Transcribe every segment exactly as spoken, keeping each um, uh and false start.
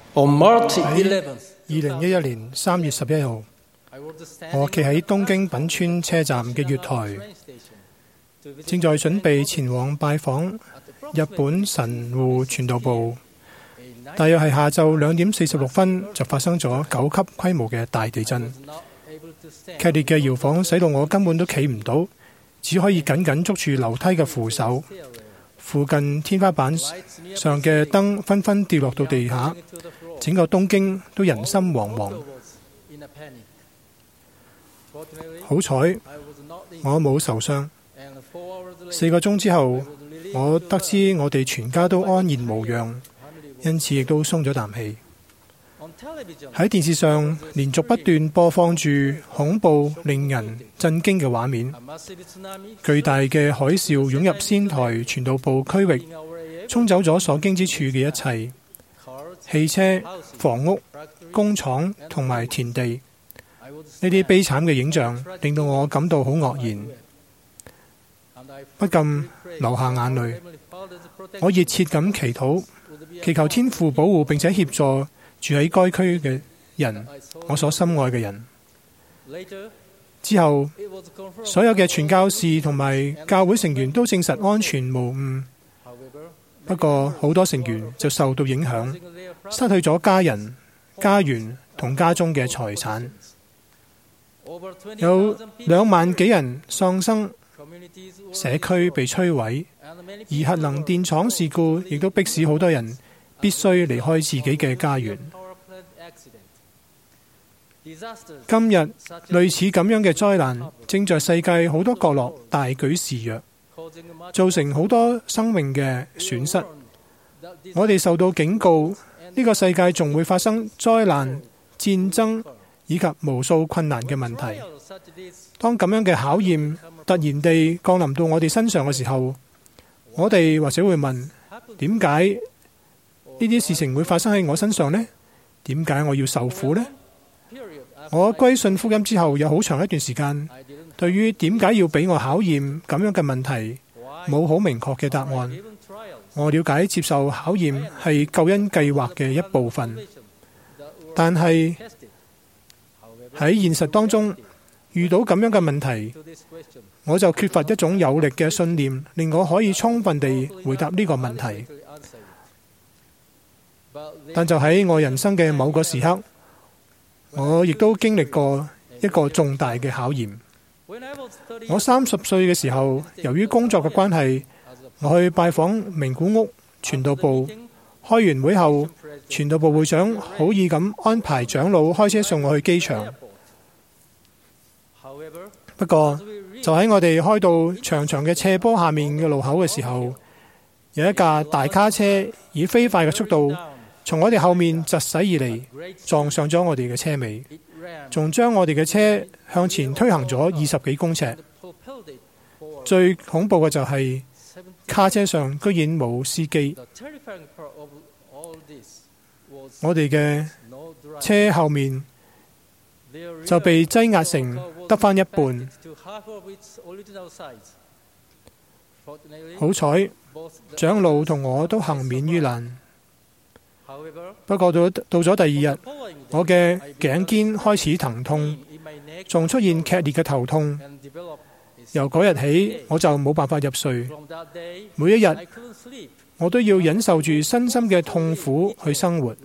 喺二零一一年三月十一號，我企喺東京品川車站嘅月台，正在準備前往拜訪日本神戶傳道部。大約係下晝兩點四十六分，就發生咗九級規模嘅大地震。劇烈嘅搖晃使到我根本都企唔到，只可以緊緊捉住樓梯嘅扶手。附近天花板上嘅燈紛紛掉落到地下，整個東京都人心惶惶。好彩我冇受傷。四個鐘之後，我得知我哋全家都安然無恙，因此亦都鬆咗啖氣。喺電視上連續不斷播放住恐怖令人震驚嘅畫面，巨大嘅海嘯湧入仙台傳道部區域，沖走咗所經之處嘅一切，汽車、房屋、工廠同埋田地。呢啲悲慘嘅影像令到我感到好愕然，不禁流下眼淚。我熱切咁祈禱，祈求天父保護並且協助住喺該區嘅人，我所深愛嘅人。之後，所有嘅傳教士同埋教會成員都證實安全無誤。不過，好多成員就受到影響，失去咗家人、家園同家中嘅財產。有兩萬幾人喪生，社區被摧毀，而核能電廠事故亦都迫使好多人必須離開自己嘅家園。今日類似咁樣嘅災難正在世界好多角落大舉肆虐，造成好多生命嘅損失。我哋受到警告，呢個世界仲會發生災難、戰爭以及無數困難嘅問題。當咁樣嘅考驗突然地降臨到我哋身上嘅時候，我哋或者會問：點解呢啲事情會發生喺我身上呢？點解我要受苦呢？我歸信福音之後，有好長一段時間，對於點解要俾我考驗咁樣嘅問題，冇好明確嘅答案。我了解接受考驗係救恩計劃嘅一部分，但係喺現實當中遇到咁樣嘅問題，我就缺乏一種有力嘅信念，令我可以充分地回答呢個問題。但就喺我人生嘅某個時刻，我亦都經歷過一個重大嘅考驗。我三十歲嘅時候，由於工作嘅關係，我去拜訪名古屋傳道部。開完會後，傳道部會長好意咁安排長老開車送我去機場。不過，就喺我哋開到長長嘅斜坡下面嘅路口嘅時候，有一架大卡車以飛快嘅速度從我哋後面疾駛而嚟，撞上咗我哋嘅車尾，仲將我哋嘅車向前推行咗二十幾公尺。最恐怖嘅就係卡車上居然冇司機，我哋嘅車後面就被擠壓成得返一半。好彩，長老同我都幸免於難。不過到到咗第二日，我嘅頸肩開始疼痛，仲出現劇烈嘅頭痛。由嗰日起，我就冇辦法入睡。每一日，我都要忍受住身心嘅痛苦去生活。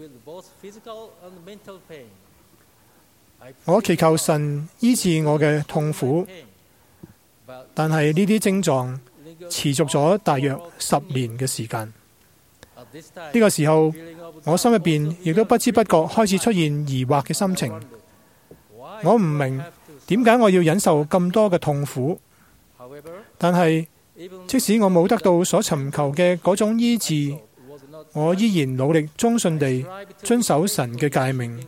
我祈求神醫治我嘅痛苦，但係呢啲症狀持續咗大約十年嘅時間。呢個時候，我心入邊亦都不知不覺開始出現疑惑嘅心情。我唔明點解我要忍受咁多嘅痛苦，但係即使我冇得到所尋求嘅嗰種醫治，我依然努力忠信地遵守神嘅誡命。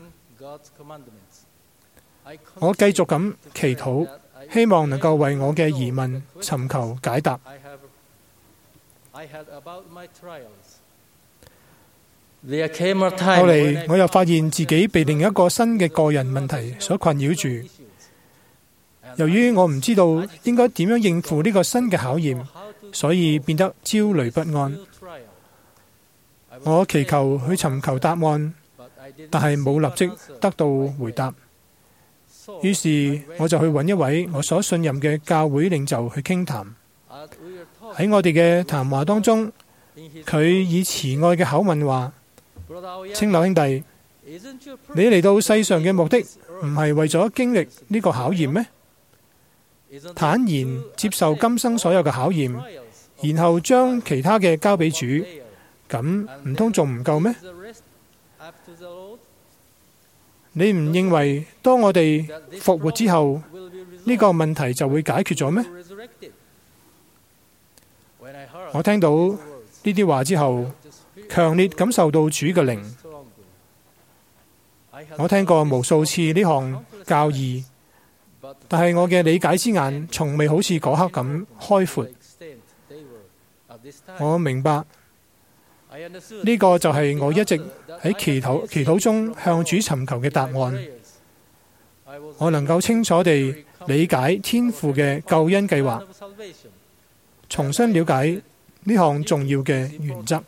我繼續咁祈禱，希望能夠為我嘅疑問尋求解答。後嚟，我又發現自己被另一個新嘅個人問題所困擾住。由於我唔知道應該點樣應付呢個新嘅考驗，所以變得焦慮不安。我祈求去尋求答案， 但係冇立即得到回答。於是我就去揾一位我所信任嘅教會領袖去傾談。喺我哋嘅談話當中，佢以慈愛嘅口吻話：清流兄弟，你嚟到世上嘅目的唔係為咗經歷呢個考驗咩？坦然接受今生所有嘅考驗，然後將其他嘅交俾主，咁唔通仲唔夠咩？你唔認為當我哋復活之後，呢個問題就會解決咗咩？我聽到呢啲話之後，強烈感受到主嘅靈。我聽過無數次呢項教義，但係我嘅理解之眼從未好似嗰刻咁開闊。我明白呢個就係我一直喺祈禱祈禱中向主尋求嘅答案。我能夠清楚地理解天父嘅救恩計劃，重新了解呢項重要嘅原則。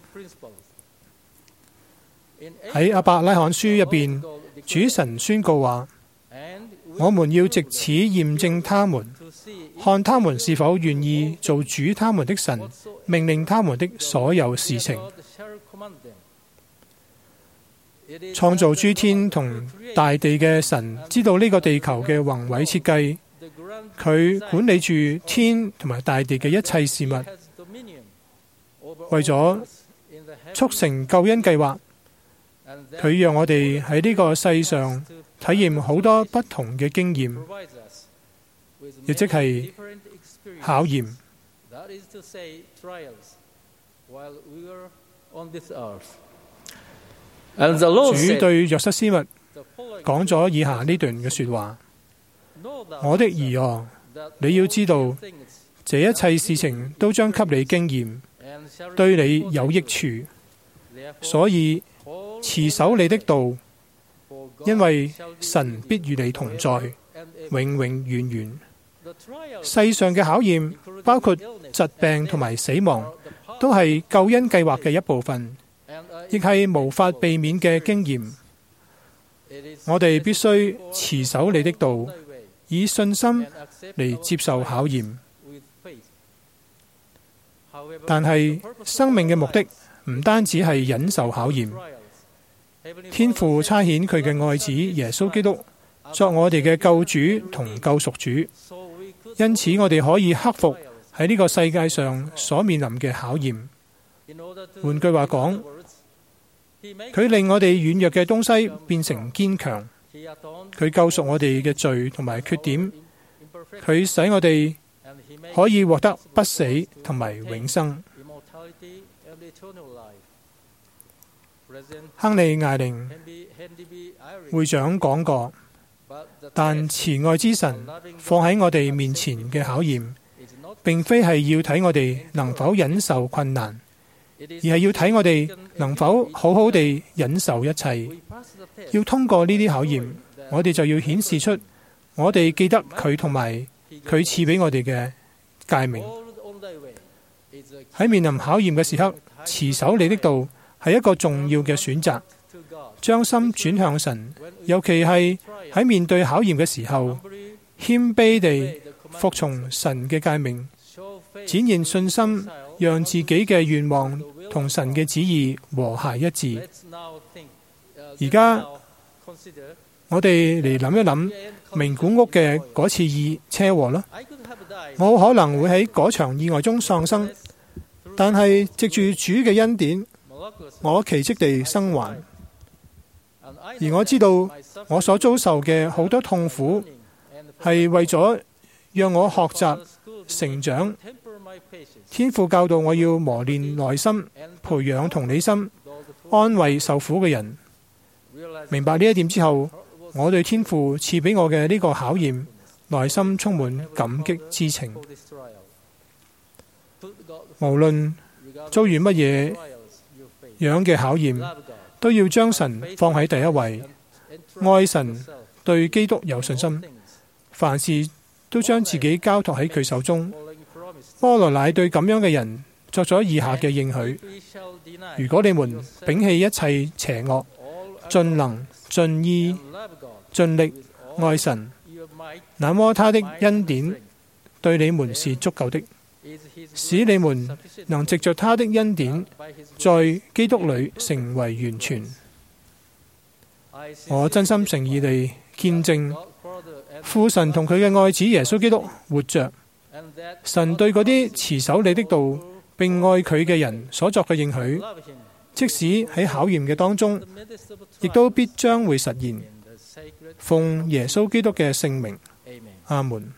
喺亞伯拉罕書入邊，主神宣告話：我們要藉此驗證他們，看他們是否願意做主他們的神命令他們的所有事情。創造諸天同大地嘅神知道呢個地球嘅宏偉設計，佢管理住天同埋大地嘅一切事物。為咗促成救恩計劃，佢讓我哋喺呢個世上體驗好多不同嘅經驗，亦即係考驗。主對約瑟斯密講咗以下呢段嘅說話：我的兒啊，你要知道，這一切事情都將給你經驗，對你有益處，所以持守你的道，因為神必與你同在，永永遠遠。世上嘅考驗，包括疾病同埋死亡，都係救恩計劃嘅一部分，亦係無法避免嘅經驗。我哋必須持守你的道，以信心嚟接受考驗。但係生命嘅目的唔單止係忍受考驗，天父差遣佢嘅愛子耶穌基督作我哋嘅救主同救贖主，因此我哋可以克服喺呢個世界上所面臨嘅考驗。換句話講，佢令我哋軟弱嘅東西變成堅強，佢救贖我哋嘅罪同埋缺點，佢使我哋可以獲得不死同埋永生。亨利艾靈會長講過，但慈愛之神放喺我哋面前嘅考驗，並非係要睇我哋能否忍受困難，而係要睇我哋能否好好地忍受一切。要通過呢啲考驗，我哋就要顯示出我哋記得佢同埋佢賜俾我哋嘅誡命。喺面臨考驗嘅時刻，持守你的道係一個重要嘅選擇。將心轉向神，尤其係喺面對考驗嘅時候，謙卑地服從神嘅誡命，展現信心，讓自己嘅願望同神嘅旨意和諧一致。而家我哋嚟諗一諗名古屋嘅嗰次意車禍啦。我可能會喺嗰場意外中喪生，但係藉住主嘅恩典，我奇蹟地生還。而我知道我所遭受嘅好多痛苦，係為咗讓我學習成長。天父教導我要磨練內心，培養同理心，安慰受苦嘅人。明白呢一點之後，我對天父賜俾我嘅呢個考驗，內心充滿感激之情。無論遭遇乜嘢樣嘅考驗，都要將神放喺第一位，愛神，對基督有信心，凡事都將自己交託喺佢手中。波羅乃對咁樣嘅人作咗以下嘅應許：如果你們摒棄一切邪惡， 盡能、盡意、盡力愛神，那麼他的恩典對你們是足夠的，使你們能藉着他的恩典，在基督裏成為完全。我真心誠意地見證父神同佢嘅愛子耶穌基督活着，神對嗰啲持守你的道並愛佢嘅人所作嘅應許，即使喺考驗嘅當中，亦都必將會實現。奉耶穌基督嘅聖名，阿門。